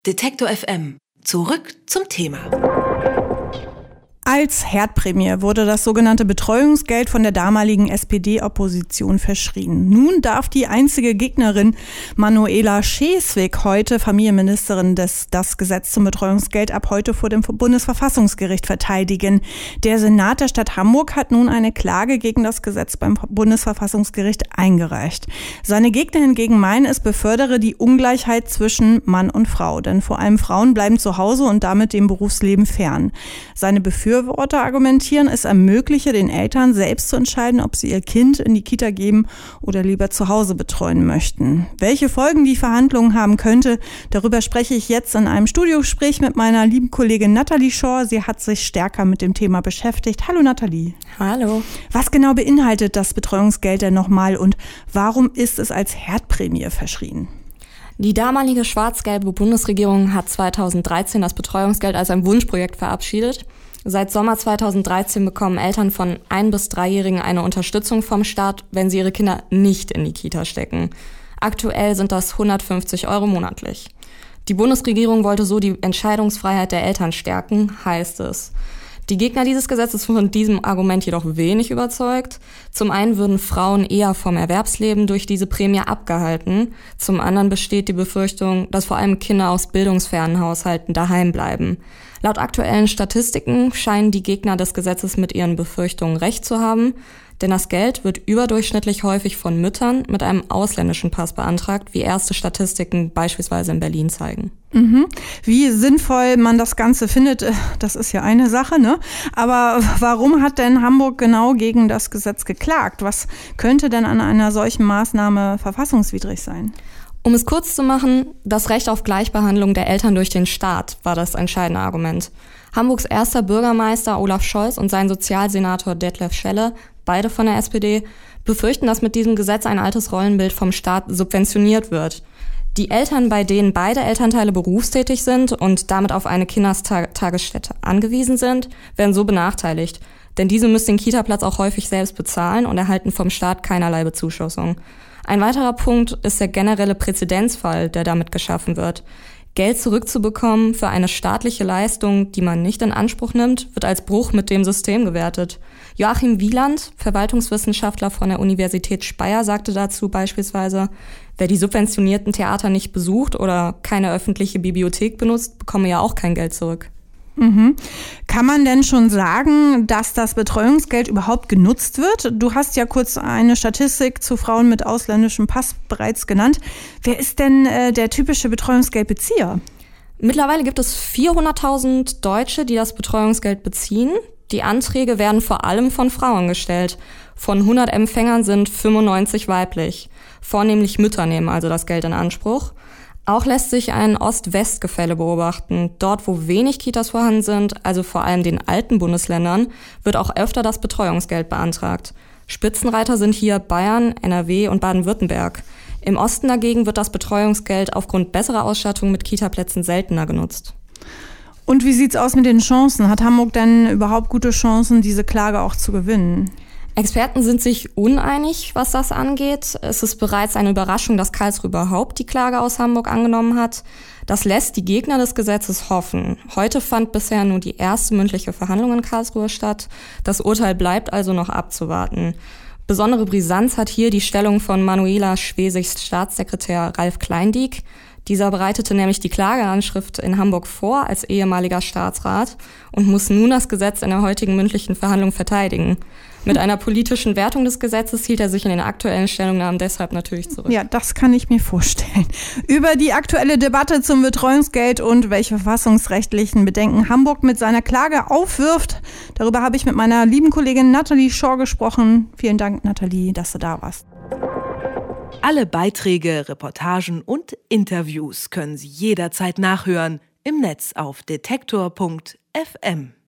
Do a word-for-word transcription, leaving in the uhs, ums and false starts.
Detektor F M. Zurück zum Thema. Als Herdprämie wurde das sogenannte Betreuungsgeld von der damaligen S P D-Opposition verschrien. Nun darf die einzige Gegnerin Manuela Schwesig, heute Familienministerin, des, das Gesetz zum Betreuungsgeld ab heute vor dem Bundesverfassungsgericht verteidigen. Der Senat der Stadt Hamburg hat nun eine Klage gegen das Gesetz beim Bundesverfassungsgericht eingereicht. Seine Gegner hingegen meinen, es befördere die Ungleichheit zwischen Mann und Frau, denn vor allem Frauen bleiben zu Hause und damit dem Berufsleben fern. Seine Befürworter Befürworter argumentieren, es ermögliche den Eltern selbst zu entscheiden, ob sie ihr Kind in die Kita geben oder lieber zu Hause betreuen möchten. Welche Folgen die Verhandlung haben könnte, darüber spreche ich jetzt in einem Studiogespräch mit meiner lieben Kollegin Nathalie Schor. Sie hat sich stärker mit dem Thema beschäftigt. Hallo Nathalie. Hallo. Was genau beinhaltet das Betreuungsgeld denn nochmal und warum ist es als Herdprämie verschrien? Die damalige schwarz-gelbe Bundesregierung hat zweitausenddreizehn das Betreuungsgeld als ein Wunschprojekt verabschiedet. Seit Sommer zweitausenddreizehn bekommen Eltern von ein- bis dreijährigen eine Unterstützung vom Staat, wenn sie ihre Kinder nicht in die Kita stecken. Aktuell sind das hundertfünfzig Euro monatlich. Die Bundesregierung wollte so die Entscheidungsfreiheit der Eltern stärken, heißt es. Die Gegner dieses Gesetzes sind von diesem Argument jedoch wenig überzeugt. Zum einen würden Frauen eher vom Erwerbsleben durch diese Prämie abgehalten. Zum anderen besteht die Befürchtung, dass vor allem Kinder aus bildungsfernen Haushalten daheim bleiben. Laut aktuellen Statistiken scheinen die Gegner des Gesetzes mit ihren Befürchtungen recht zu haben, denn das Geld wird überdurchschnittlich häufig von Müttern mit einem ausländischen Pass beantragt, wie erste Statistiken beispielsweise in Berlin zeigen. Mhm. Wie sinnvoll man das Ganze findet, das ist ja eine Sache, ne? Aber warum hat denn Hamburg genau gegen das Gesetz geklagt? Was könnte denn an einer solchen Maßnahme verfassungswidrig sein? Um es kurz zu machen, das Recht auf Gleichbehandlung der Eltern durch den Staat war das entscheidende Argument. Hamburgs erster Bürgermeister Olaf Scholz und sein Sozialsenator Detlef Schelle, beide von der S P D, befürchten, dass mit diesem Gesetz ein altes Rollenbild vom Staat subventioniert wird. Die Eltern, bei denen beide Elternteile berufstätig sind und damit auf eine Kindertagesstätte angewiesen sind, werden so benachteiligt. Denn diese müssen den Kitaplatz auch häufig selbst bezahlen und erhalten vom Staat keinerlei Bezuschussung. Ein weiterer Punkt ist der generelle Präzedenzfall, der damit geschaffen wird. Geld zurückzubekommen für eine staatliche Leistung, die man nicht in Anspruch nimmt, wird als Bruch mit dem System gewertet. Joachim Wieland, Verwaltungswissenschaftler von der Universität Speyer, sagte dazu beispielsweise, wer die subventionierten Theater nicht besucht oder keine öffentliche Bibliothek benutzt, bekomme ja auch kein Geld zurück. Mhm. Kann man denn schon sagen, dass das Betreuungsgeld überhaupt genutzt wird? Du hast ja kurz eine Statistik zu Frauen mit ausländischem Pass bereits genannt. Wer ist denn äh, der typische Betreuungsgeldbezieher? Mittlerweile gibt es vierhunderttausend Deutsche, die das Betreuungsgeld beziehen. Die Anträge werden vor allem von Frauen gestellt. Von hundert Empfängern sind fünfundneunzig weiblich. Vornehmlich Mütter nehmen also das Geld in Anspruch. Auch lässt sich ein Ost-West-Gefälle beobachten. Dort, wo wenig Kitas vorhanden sind, also vor allem den alten Bundesländern, wird auch öfter das Betreuungsgeld beantragt. Spitzenreiter sind hier Bayern, N R W und Baden-Württemberg. Im Osten dagegen wird das Betreuungsgeld aufgrund besserer Ausstattung mit Kitaplätzen seltener genutzt. Und wie sieht's aus mit den Chancen? Hat Hamburg denn überhaupt gute Chancen, diese Klage auch zu gewinnen? Experten sind sich uneinig, was das angeht. Es ist bereits eine Überraschung, dass Karlsruhe überhaupt die Klage aus Hamburg angenommen hat. Das lässt die Gegner des Gesetzes hoffen. Heute fand bisher nur die erste mündliche Verhandlung in Karlsruhe statt. Das Urteil bleibt also noch abzuwarten. Besondere Brisanz hat hier die Stellung von Manuela Schwesigs Staatssekretär Ralf Kleindiek. Dieser bereitete nämlich die Klageanschrift in Hamburg vor als ehemaliger Staatsrat und muss nun das Gesetz in der heutigen mündlichen Verhandlung verteidigen. Mit einer politischen Wertung des Gesetzes hielt er sich in den aktuellen Stellungnahmen deshalb natürlich zurück. Ja, das kann ich mir vorstellen. Über die aktuelle Debatte zum Betreuungsgeld und welche verfassungsrechtlichen Bedenken Hamburg mit seiner Klage aufwirft, darüber habe ich mit meiner lieben Kollegin Nathalie Schor gesprochen. Vielen Dank, Nathalie, dass du da warst. Alle Beiträge, Reportagen und Interviews können Sie jederzeit nachhören im Netz auf detektor punkt f m.